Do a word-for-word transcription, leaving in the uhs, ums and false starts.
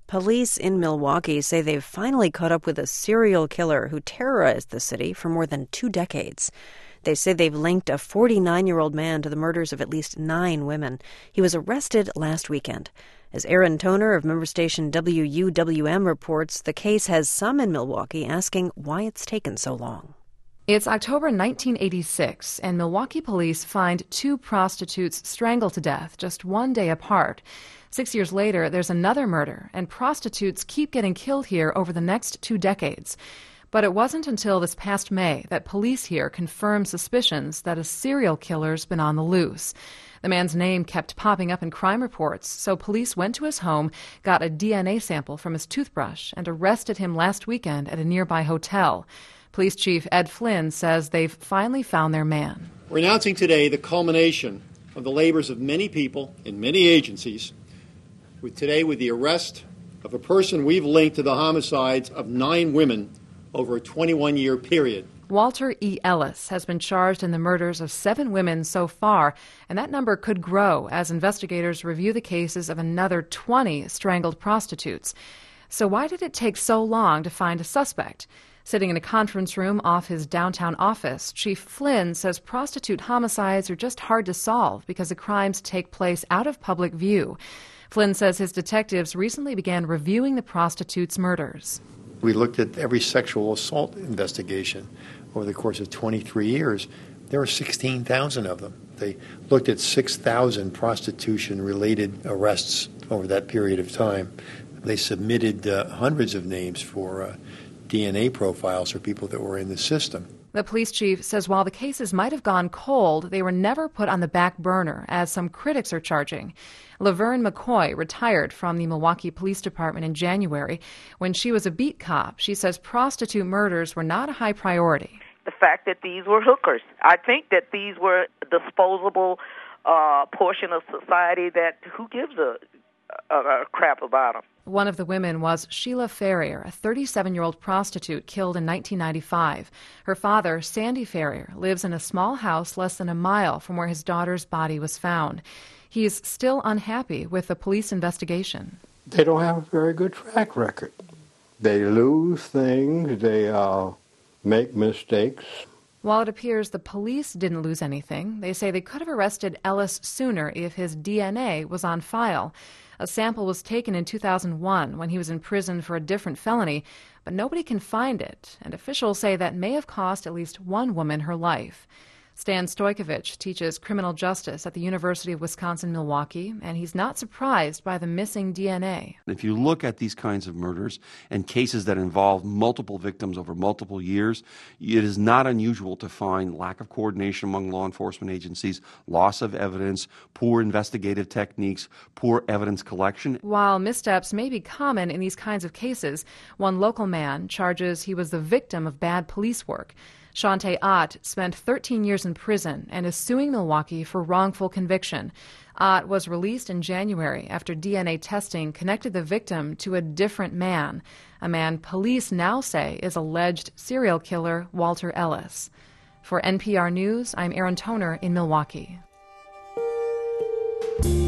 Police in Milwaukee say they've finally caught up with a serial killer who terrorized the city for more than two decades. They say they've linked a forty-nine-year-old man to the murders of at least nine women. He was arrested last weekend. As Aaron Toner of member station W U W M reports, the case has some in Milwaukee asking why it's taken so long. It's October nineteen eighty-six, and Milwaukee police find two prostitutes strangled to death just one day apart. Six years later, there's another murder, and prostitutes keep getting killed here over the next two decades. But it wasn't until this past May that police here confirmed suspicions that a serial killer's been on the loose. The man's name kept popping up in crime reports, so police went to his home, got a D N A sample from his toothbrush, and arrested him last weekend at a nearby hotel. Police Chief Ed Flynn says they've finally found their man. We're announcing today the culmination of the labors of many people in many agencies, with today with the arrest of a person we've linked to the homicides of nine women over a twenty-one-year period. Walter E. Ellis has been charged in the murders of seven women so far, and that number could grow as investigators review the cases of another twenty strangled prostitutes. So why did it take so long to find a suspect? Sitting in a conference room off his downtown office, Chief Flynn says prostitute homicides are just hard to solve because the crimes take place out of public view. Flynn says his detectives recently began reviewing the prostitutes' murders. We looked at every sexual assault investigation over the course of twenty-three years. There were sixteen thousand of them. They looked at six thousand prostitution-related arrests over that period of time. They submitted uh, hundreds of names for uh, D N A profiles for people that were in the system. The police chief says while the cases might have gone cold, they were never put on the back burner, as some critics are charging. Laverne McCoy retired from the Milwaukee Police Department in January. When she was a beat cop, she says prostitute murders were not a high priority. The fact that these were hookers. I think that these were a disposable uh, portion of society that who gives a, a, a crap about them. One of the women was Sheila Ferrier, a thirty-seven-year-old prostitute killed in nineteen ninety-five. Her father, Sandy Ferrier, lives in a small house less than a mile from where his daughter's body was found. He's still unhappy with the police investigation. They don't have a very good track record. They lose things. They uh, make mistakes. While it appears the police didn't lose anything, they say they could have arrested Ellis sooner if his D N A was on file. A sample was taken in two thousand one when he was in prison for a different felony, but nobody can find it, and officials say that may have cost at least one woman her life. Stan Stojkovic teaches criminal justice at the University of Wisconsin-Milwaukee, and he's not surprised by the missing D N A. If you look at these kinds of murders and cases that involve multiple victims over multiple years, it is not unusual to find lack of coordination among law enforcement agencies, loss of evidence, poor investigative techniques, poor evidence collection. While missteps may be common in these kinds of cases, one local man charges he was the victim of bad police work. Shante Ott spent thirteen years in prison and is suing Milwaukee for wrongful conviction. Ott was released in January after D N A testing connected the victim to a different man, a man police now say is alleged serial killer Walter Ellis. For N P R News, I'm Aaron Toner in Milwaukee.